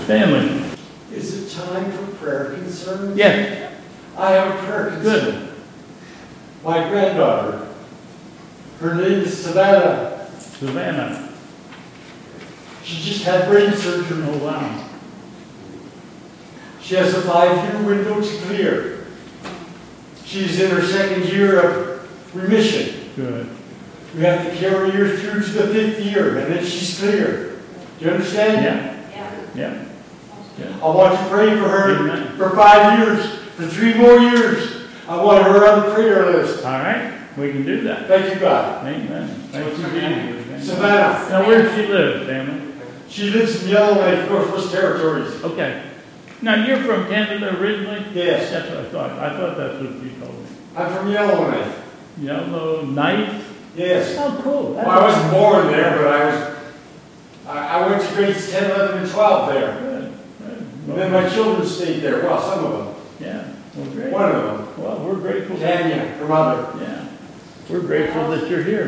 Family. Is it time for prayer concerns? Yes. I have a prayer concern. Good. My granddaughter, her name is Savannah. Savannah. She just had brain surgery. Oh, wow. She has a 5-year window to clear. She's in her 2nd year of remission. Good. We have to carry her through to the 5th year, and then she's clear. Do you understand? Yeah. I want to pray for her Amen. for 5 years, for 3 more years. I want her on the prayer list. All right. We can do that. Thank you, God. Amen. Thank you, Jesus. Savannah. Now, where does she live, family? She lives in Yellowknife, Northwest Territories. Okay. Now, you're from Canada originally? Yes. That's what I thought. I thought that's what you told me. I'm from Yellowknife. Yellowknife? Yes. Oh, cool. Well, I wasn't born there, but I went to grades 10, 11, and 12 there. Good. And then my children stayed there. Well, some of them. Yeah. Well, great. One of them. Well, we're grateful. Tanya, her mother. Yeah. We're grateful that you're here.